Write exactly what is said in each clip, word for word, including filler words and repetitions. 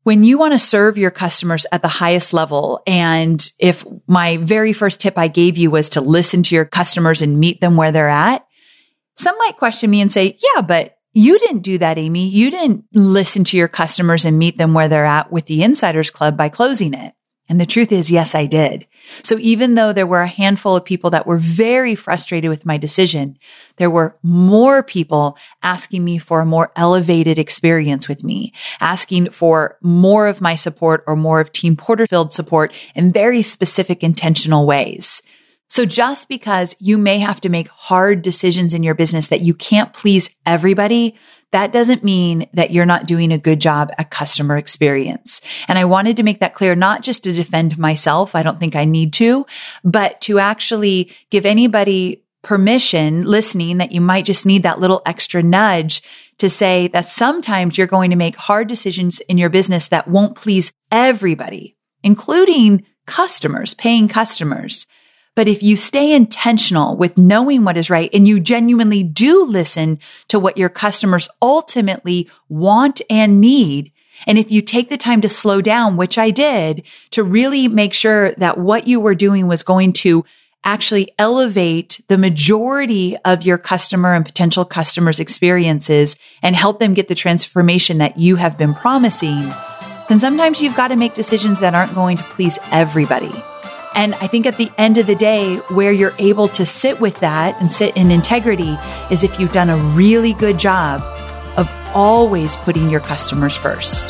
When you want to serve your customers at the highest level, and if my very first tip I gave you was to listen to your customers and meet them where they're at, some might question me and say, yeah, but you didn't do that, Amy. You didn't listen to your customers and meet them where they're at with the Insiders Club by closing it. And the truth is, yes, I did. So even though there were a handful of people that were very frustrated with my decision, there were more people asking me for a more elevated experience with me, asking for more of my support or more of Team Porterfield support in very specific, intentional ways. So just because you may have to make hard decisions in your business that you can't please everybody, that doesn't mean that you're not doing a good job at customer experience. And I wanted to make that clear, not just to defend myself. I don't think I need to, but to actually give anybody permission listening that you might just need that little extra nudge to say that sometimes you're going to make hard decisions in your business that won't please everybody, including customers, paying customers. But if you stay intentional with knowing what is right and you genuinely do listen to what your customers ultimately want and need, and if you take the time to slow down, which I did, to really make sure that what you were doing was going to actually elevate the majority of your customer and potential customers' experiences and help them get the transformation that you have been promising, then sometimes you've got to make decisions that aren't going to please everybody. And I think at the end of the day, where you're able to sit with that and sit in integrity is if you've done a really good job of always putting your customers first.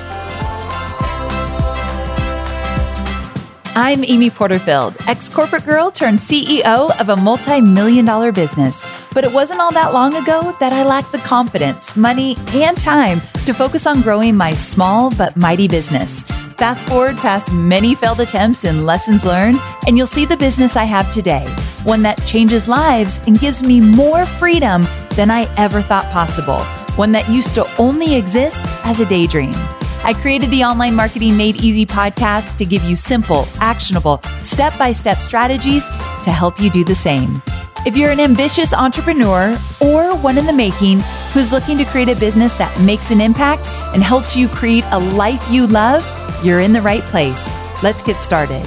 I'm Amy Porterfield, ex-corporate girl turned C E O of a multi-million dollar business. But it wasn't all that long ago that I lacked the confidence, money, and time to focus on growing my small but mighty business. Fast forward past many failed attempts and lessons learned, and you'll see the business I have today, one that changes lives and gives me more freedom than I ever thought possible, one that used to only exist as a daydream. I created the Online Marketing Made Easy podcast to give you simple, actionable, step-by-step strategies to help you do the same. If you're an ambitious entrepreneur or one in the making who's looking to create a business that makes an impact and helps you create a life you love, you're in the right place. Let's get started.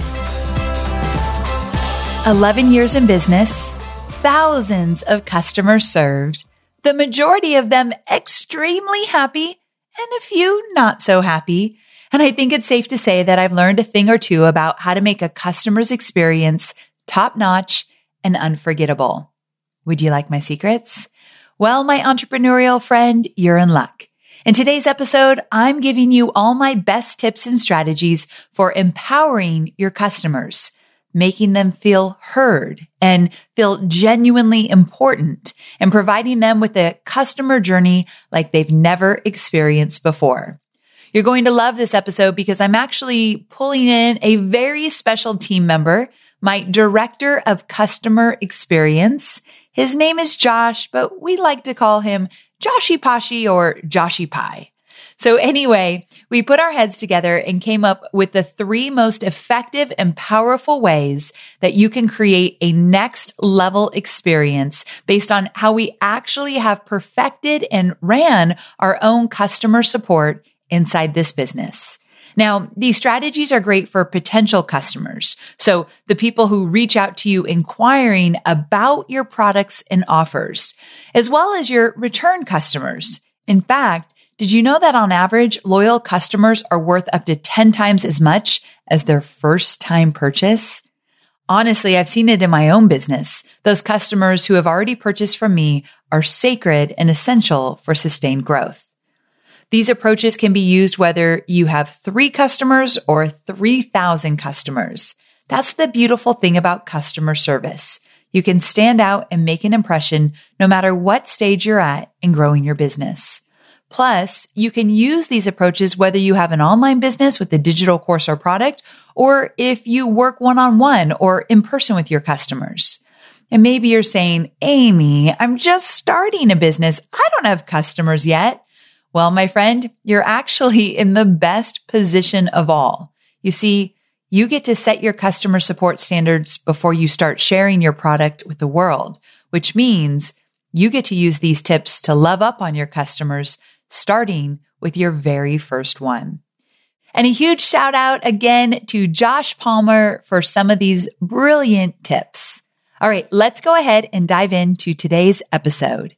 eleven years in business, thousands of customers served, the majority of them extremely happy, and a few not so happy. And I think it's safe to say that I've learned a thing or two about how to make a customer's experience top-notch and unforgettable. Would you like my secrets? Well, my entrepreneurial friend, you're in luck. In today's episode, I'm giving you all my best tips and strategies for empowering your customers, making them feel heard and feel genuinely important, and providing them with a customer journey like they've never experienced before. You're going to love this episode because I'm actually pulling in a very special team member, my director of customer experience. His name is Josh, but we like to call him Joshy Poshy or Joshy Pie. So anyway, we put our heads together and came up with the three most effective and powerful ways that you can create a next level experience based on how we actually have perfected and ran our own customer support inside this business. Now, these strategies are great for potential customers. So the people who reach out to you inquiring about your products and offers, as well as your return customers. In fact, did you know that on average, loyal customers are worth up to ten times as much as their first time purchase? Honestly, I've seen it in my own business. Those customers who have already purchased from me are sacred and essential for sustained growth. These approaches can be used whether you have three customers or three thousand customers. That's the beautiful thing about customer service. You can stand out and make an impression no matter what stage you're at in growing your business. Plus, you can use these approaches whether you have an online business with a digital course or product, or if you work one-on-one or in person with your customers. And maybe you're saying, Amy, I'm just starting a business. I don't have customers yet. Well, my friend, you're actually in the best position of all. You see, you get to set your customer support standards before you start sharing your product with the world, which means you get to use these tips to love up on your customers, starting with your very first one. And a huge shout out again to Josh Palmer for some of these brilliant tips. All right, let's go ahead and dive into today's episode.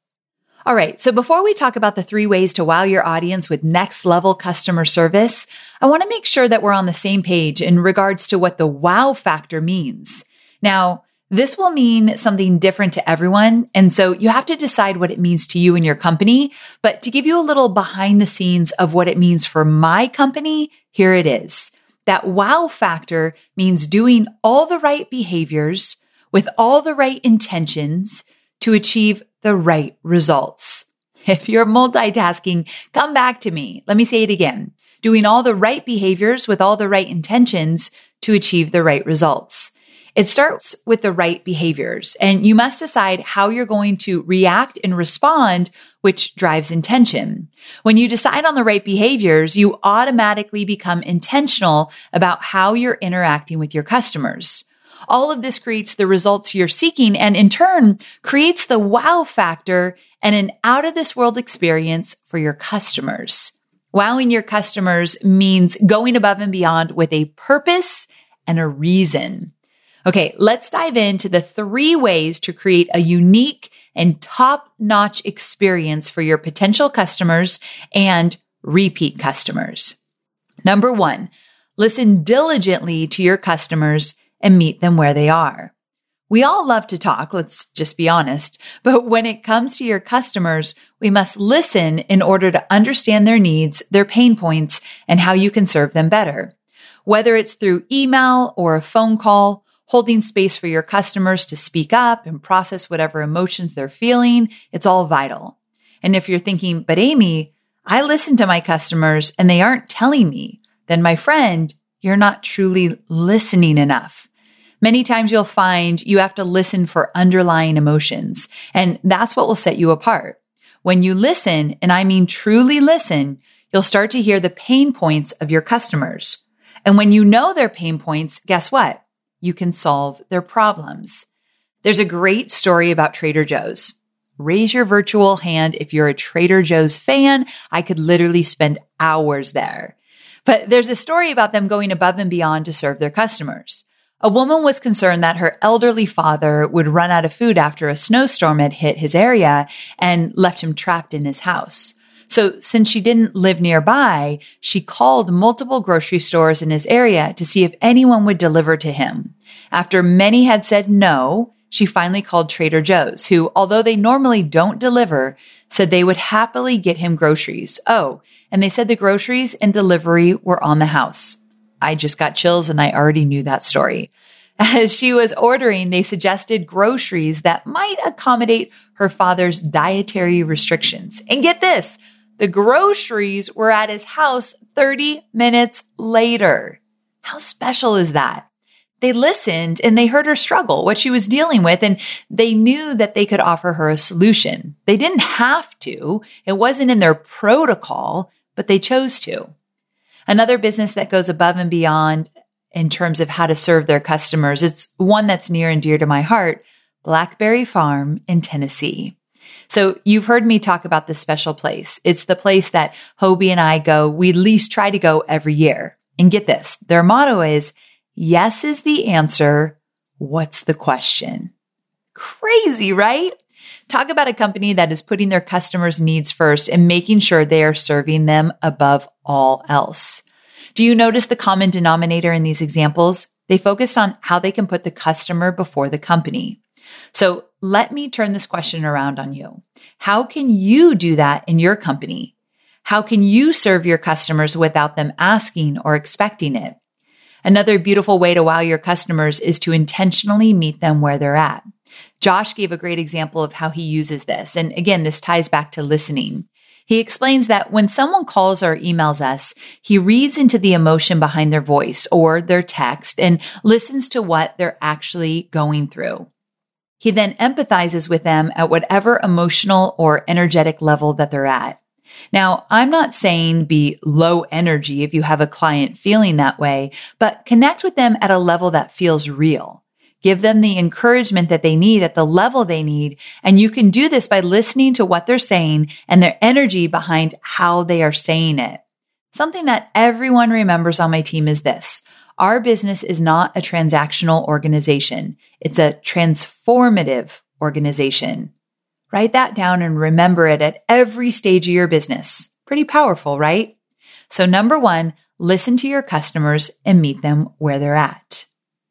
All right, so before we talk about the three ways to wow your audience with next level customer service, I want to make sure that we're on the same page in regards to what the wow factor means. Now, this will mean something different to everyone, and so you have to decide what it means to you and your company. But to give you a little behind the scenes of what it means for my company, here it is. That wow factor means doing all the right behaviors with all the right intentions to achieve the right results. If you're multitasking, come back to me. Let me say it again. Doing all the right behaviors with all the right intentions to achieve the right results. It starts with the right behaviors, and you must decide how you're going to react and respond, which drives intention. When you decide on the right behaviors, you automatically become intentional about how you're interacting with your customers. All of this creates the results you're seeking and in turn creates the wow factor and an out of this world experience for your customers. Wowing your customers means going above and beyond with a purpose and a reason. Okay, let's dive into the three ways to create a unique and top-notch experience for your potential customers and repeat customers. Number one, listen diligently to your customers and meet them where they are. We all love to talk, let's just be honest, but when it comes to your customers, we must listen in order to understand their needs, their pain points, and how you can serve them better. Whether it's through email or a phone call, holding space for your customers to speak up and process whatever emotions they're feeling, it's all vital. And if you're thinking, but Amy, I listen to my customers and they aren't telling me, then my friend, you're not truly listening enough. Many times you'll find you have to listen for underlying emotions, and that's what will set you apart. When you listen, and I mean truly listen, you'll start to hear the pain points of your customers. And when you know their pain points, guess what? You can solve their problems. There's a great story about Trader Joe's. Raise your virtual hand if you're a Trader Joe's fan. I could literally spend hours there. But there's a story about them going above and beyond to serve their customers. A woman was concerned that her elderly father would run out of food after a snowstorm had hit his area and left him trapped in his house. So since she didn't live nearby, she called multiple grocery stores in his area to see if anyone would deliver to him. After many had said no, she finally called Trader Joe's, who, although they normally don't deliver, said they would happily get him groceries. Oh, and they said the groceries and delivery were on the house. I just got chills and I already knew that story. As she was ordering, they suggested groceries that might accommodate her father's dietary restrictions. And get this, the groceries were at his house thirty minutes later. How special is that? They listened and they heard her struggle, what she was dealing with, and they knew that they could offer her a solution. They didn't have to. It wasn't in their protocol, but they chose to. Another business that goes above and beyond in terms of how to serve their customers, it's one that's near and dear to my heart, Blackberry Farm in Tennessee. So you've heard me talk about this special place. It's the place that Hobie and I go, we at least try to go every year. And get this, their motto is, yes is the answer, what's the question? Crazy, right? Talk about a company that is putting their customers' needs first and making sure they are serving them above all else. Do you notice the common denominator in these examples? They focused on how they can put the customer before the company. So let me turn this question around on you. How can you do that in your company? How can you serve your customers without them asking or expecting it? Another beautiful way to wow your customers is to intentionally meet them where they're at. Josh gave a great example of how he uses this. And again, this ties back to listening. He explains that when someone calls or emails us, he reads into the emotion behind their voice or their text and listens to what they're actually going through. He then empathizes with them at whatever emotional or energetic level that they're at. Now, I'm not saying be low energy if you have a client feeling that way, but connect with them at a level that feels real. Give them the encouragement that they need at the level they need, and you can do this by listening to what they're saying and their energy behind how they are saying it. Something that everyone remembers on my team is this. Our business is not a transactional organization. It's a transformative organization. Write that down and remember it at every stage of your business. Pretty powerful, right? So number one, listen to your customers and meet them where they're at.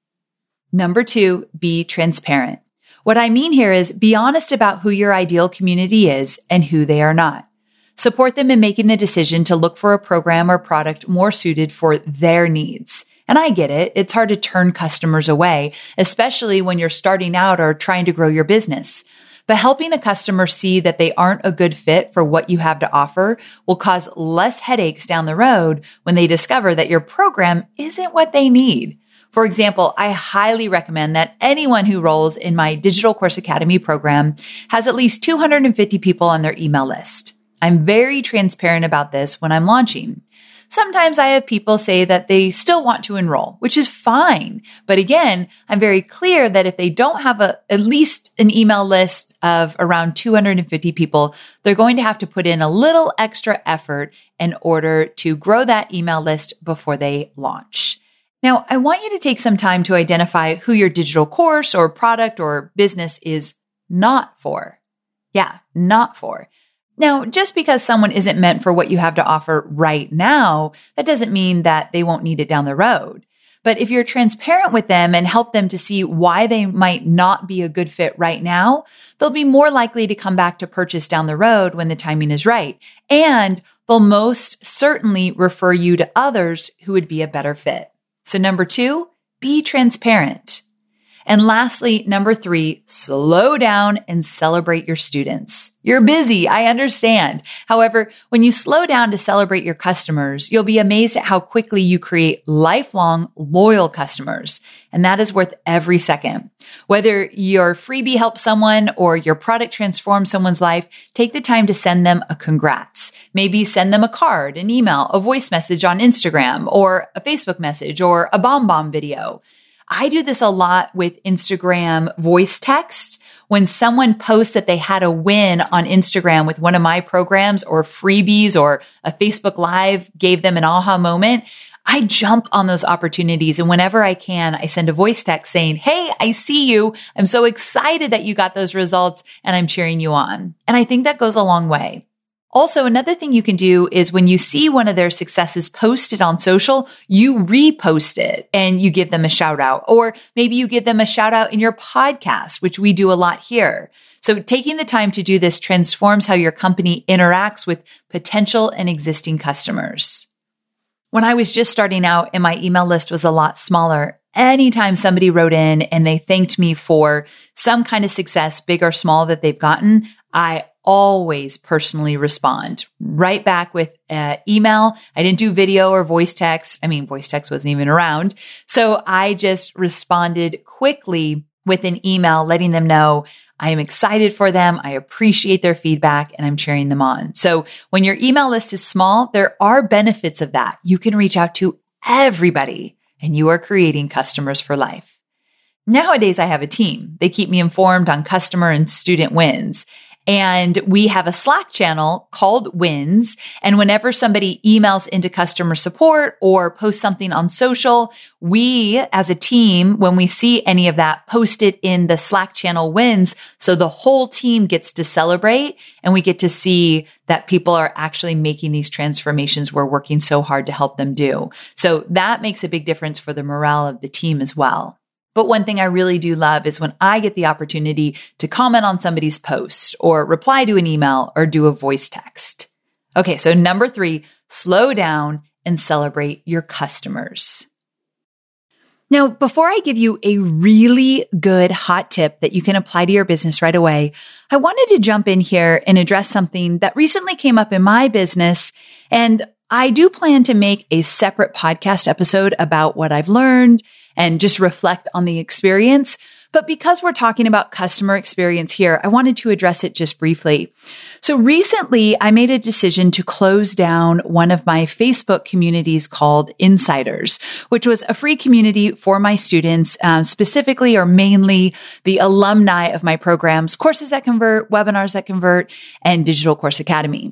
Number two, be transparent. What I mean here is be honest about who your ideal community is and who they are not. Support them in making the decision to look for a program or product more suited for their needs. And I get it. It's hard to turn customers away, especially when you're starting out or trying to grow your business. But helping a customer see that they aren't a good fit for what you have to offer will cause less headaches down the road when they discover that your program isn't what they need. For example, I highly recommend that anyone who rolls in my Digital Course Academy program has at least two hundred fifty people on their email list. I'm very transparent about this when I'm launching. Sometimes I have people say that they still want to enroll, which is fine. But again, I'm very clear that if they don't have a, at least an email list of around two hundred fifty people, they're going to have to put in a little extra effort in order to grow that email list before they launch. Now, I want you to take some time to identify who your digital course or product or business is not for. Yeah, not for. Now, just because someone isn't meant for what you have to offer right now, that doesn't mean that they won't need it down the road. But if you're transparent with them and help them to see why they might not be a good fit right now, they'll be more likely to come back to purchase down the road when the timing is right. And they'll most certainly refer you to others who would be a better fit. So number two, be transparent. And lastly, number three, slow down and celebrate your students. You're busy, I understand. However, when you slow down to celebrate your customers, you'll be amazed at how quickly you create lifelong, loyal customers. And that is worth every second. Whether your freebie helps someone or your product transforms someone's life, take the time to send them a congrats. Maybe send them a card, an email, a voice message on Instagram, or a Facebook message, or a bomb bomb video. I do this a lot with Instagram voice text. When someone posts that they had a win on Instagram with one of my programs or freebies or a Facebook Live gave them an aha moment, I jump on those opportunities. And whenever I can, I send a voice text saying, hey, I see you. I'm so excited that you got those results and I'm cheering you on. And I think that goes a long way. Also, another thing you can do is when you see one of their successes posted on social, you repost it and you give them a shout out, or maybe you give them a shout out in your podcast, which we do a lot here. So taking the time to do this transforms how your company interacts with potential and existing customers. When I was just starting out and my email list was a lot smaller, anytime somebody wrote in and they thanked me for some kind of success, big or small, that they've gotten, I always personally respond right back with an email. I didn't do video or voice text. I mean, voice text wasn't even around. So I just responded quickly with an email letting them know I am excited for them. I appreciate their feedback and I'm cheering them on. So when your email list is small, there are benefits of that. You can reach out to everybody and you are creating customers for life. Nowadays, I have a team. They keep me informed on customer and student wins. And we have a Slack channel called Wins. And whenever somebody emails into customer support or posts something on social, we as a team, when we see any of that, post it in the Slack channel Wins. So the whole team gets to celebrate and we get to see that people are actually making these transformations we're working so hard to help them do. So that makes a big difference for the morale of the team as well. But one thing I really do love is when I get the opportunity to comment on somebody's post or reply to an email or do a voice text. Okay, so number three, slow down and celebrate your customers. Now, before I give you a really good hot tip that you can apply to your business right away, I wanted to jump in here and address something that recently came up in my business. And I do plan to make a separate podcast episode about what I've learned and just reflect on the experience. But because we're talking about customer experience here, I wanted to address it just briefly. So recently, I made a decision to close down one of my Facebook communities called Insiders, which was a free community for my students, uh, specifically or mainly the alumni of my programs, Courses That Convert, Webinars That Convert, and Digital Course Academy.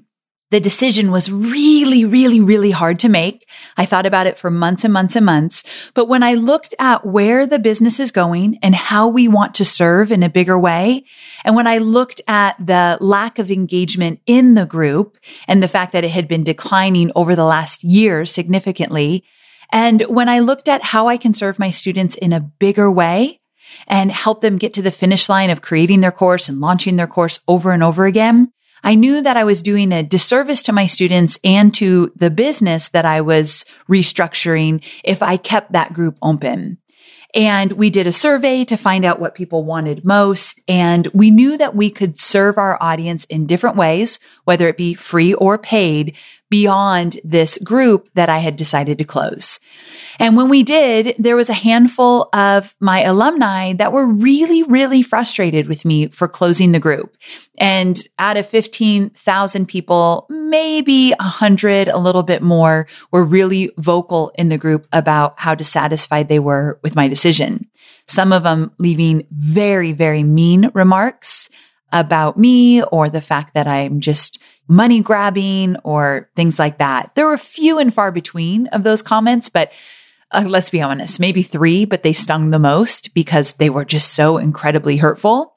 The decision was really, really, really hard to make. I thought about it for months and months and months. But when I looked at where the business is going and how we want to serve in a bigger way, and when I looked at the lack of engagement in the group and the fact that it had been declining over the last year significantly, and when I looked at how I can serve my students in a bigger way and help them get to the finish line of creating their course and launching their course over and over again, I knew that I was doing a disservice to my students and to the business that I was restructuring if I kept that group open. And we did a survey to find out what people wanted most. And we knew that we could serve our audience in different ways, whether it be free or paid, beyond this group that I had decided to close. And when we did, there was a handful of my alumni that were really, really frustrated with me for closing the group. And out of fifteen thousand people, maybe one hundred, a little bit more, were really vocal in the group about how dissatisfied they were with my decision. Some of them leaving very, very mean remarks about me or the fact that I'm just money grabbing or things like that. There were few and far between of those comments, but uh, let's be honest, maybe three, but they stung the most because they were just so incredibly hurtful.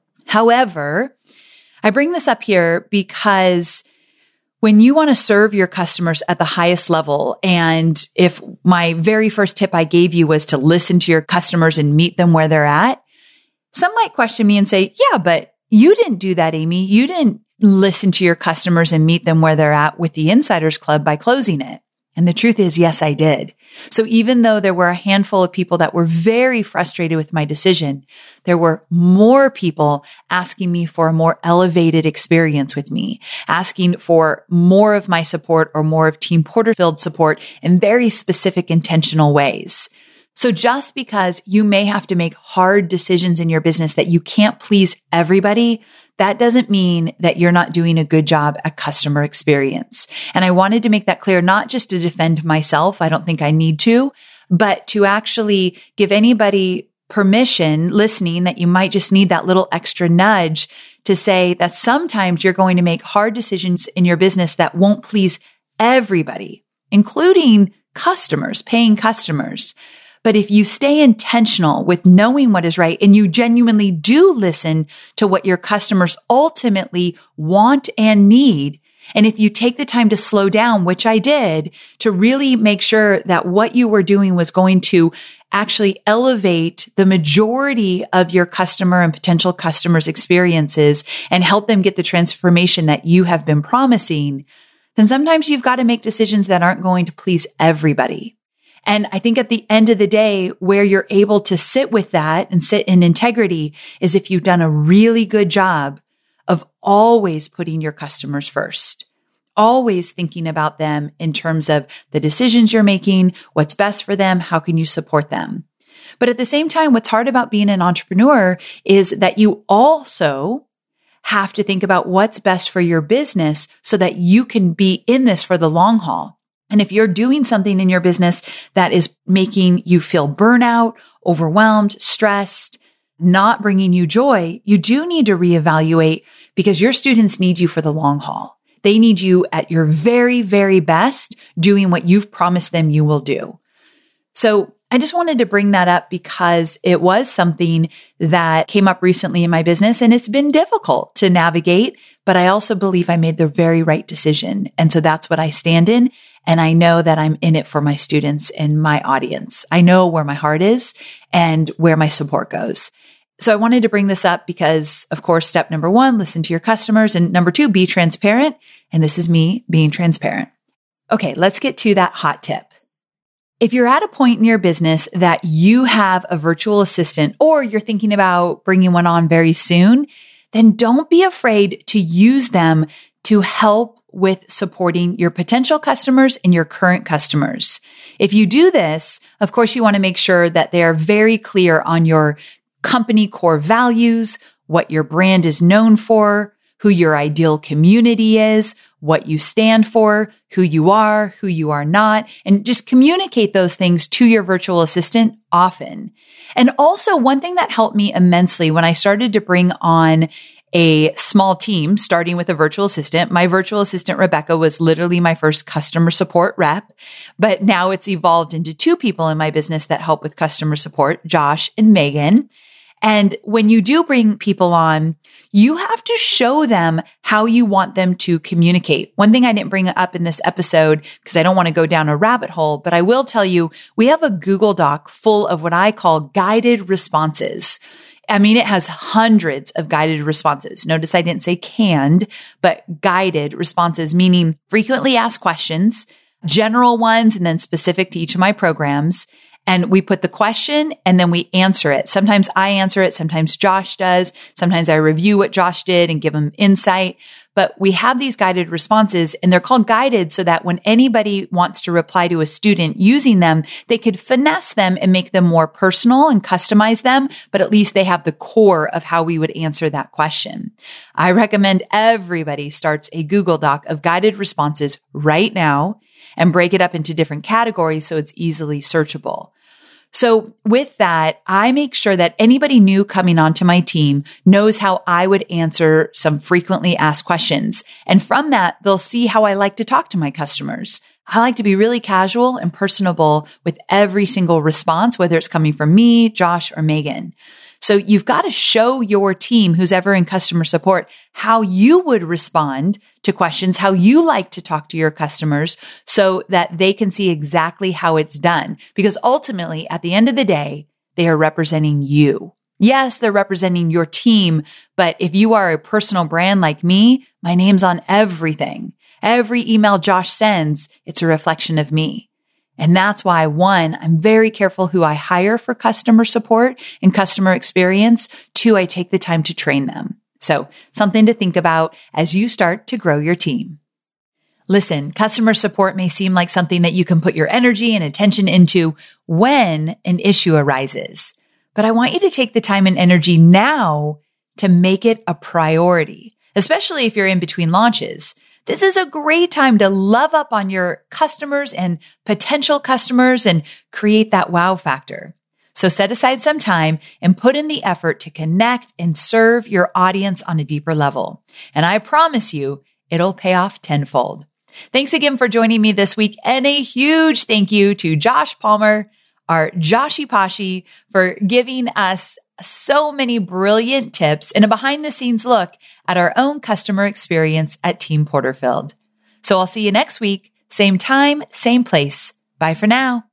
However, I bring this up here because when you want to serve your customers at the highest level, and if my very first tip I gave you was to listen to your customers and meet them where they're at, some might question me and say, yeah, but you didn't do that, Amy. You didn't listen to your customers and meet them where they're at with the Insiders Club by closing it. And the truth is, yes, I did. So even though there were a handful of people that were very frustrated with my decision, there were more people asking me for a more elevated experience with me, asking for more of my support or more of Team Porterfield support in very specific, intentional ways. So just because you may have to make hard decisions in your business that you can't please everybody, that doesn't mean that you're not doing a good job at customer experience. And I wanted to make that clear, not just to defend myself. I don't think I need to, but to actually give anybody permission listening that you might just need that little extra nudge to say that sometimes you're going to make hard decisions in your business that won't please everybody, including customers, paying customers. But if you stay intentional with knowing what is right and you genuinely do listen to what your customers ultimately want and need, and if you take the time to slow down, which I did, to really make sure that what you were doing was going to actually elevate the majority of your customer and potential customers' experiences and help them get the transformation that you have been promising, then sometimes you've got to make decisions that aren't going to please everybody. And I think at the end of the day, where you're able to sit with that and sit in integrity is if you've done a really good job of always putting your customers first, always thinking about them in terms of the decisions you're making, what's best for them, how can you support them. But at the same time, what's hard about being an entrepreneur is that you also have to think about what's best for your business so that you can be in this for the long haul. And if you're doing something in your business that is making you feel burnout, overwhelmed, stressed, not bringing you joy, you do need to reevaluate because your students need you for the long haul. They need you at your very, very best doing what you've promised them you will do. So I just wanted to bring that up because it was something that came up recently in my business and it's been difficult to navigate, but I also believe I made the very right decision. And so that's what I stand in. And I know that I'm in it for my students and my audience. I know where my heart is and where my support goes. So I wanted to bring this up because, of course, step number one, listen to your customers. And number two, be transparent. And this is me being transparent. Okay, let's get to that hot tip. If you're at a point in your business that you have a virtual assistant or you're thinking about bringing one on very soon, then don't be afraid to use them to help with supporting your potential customers and your current customers. If you do this, of course, you want to make sure that they are very clear on your company core values, what your brand is known for, who your ideal community is, what you stand for, who you are, who you are not, and just communicate those things to your virtual assistant often. And also one thing that helped me immensely when I started to bring on a small team, starting with a virtual assistant. My virtual assistant, Rebecca, was literally my first customer support rep, but now it's evolved into two people in my business that help with customer support, Josh and Megan. And when you do bring people on, you have to show them how you want them to communicate. One thing I didn't bring up in this episode because I don't want to go down a rabbit hole, but I will tell you, we have a Google Doc full of what I call guided responses. I mean, it has hundreds of guided responses. Notice I didn't say canned, but guided responses, meaning frequently asked questions, general ones, and then specific to each of my programs. And we put the question and then we answer it. Sometimes I answer it. Sometimes Josh does. Sometimes I review what Josh did and give him insight. But we have these guided responses and they're called guided so that when anybody wants to reply to a student using them, they could finesse them and make them more personal and customize them. But at least they have the core of how we would answer that question. I recommend everybody starts a Google Doc of guided responses right now and break it up into different categories so it's easily searchable. So with that, I make sure that anybody new coming onto my team knows how I would answer some frequently asked questions. And from that, they'll see how I like to talk to my customers. I like to be really casual and personable with every single response, whether it's coming from me, Josh, or Megan. So you've got to show your team, who's ever in customer support, how you would respond to questions, how you like to talk to your customers so that they can see exactly how it's done. Because ultimately, at the end of the day, they are representing you. Yes, they're representing your team, but if you are a personal brand like me, my name's on everything. Every email Josh sends, it's a reflection of me. And that's why, one, I'm very careful who I hire for customer support and customer experience. Two, I take the time to train them. So something to think about as you start to grow your team. Listen, customer support may seem like something that you can put your energy and attention into when an issue arises. But I want you to take the time and energy now to make it a priority, especially if you're in between launches. This is a great time to love up on your customers and potential customers and create that wow factor. So set aside some time and put in the effort to connect and serve your audience on a deeper level. And I promise you, it'll pay off tenfold. Thanks again for joining me this week. And a huge thank you to Josh Palmer, our Joshy Poshy, for giving us so many brilliant tips and a behind the scenes look at our own customer experience at Team Porterfield. So I'll see you next week, same time, same place. Bye for now.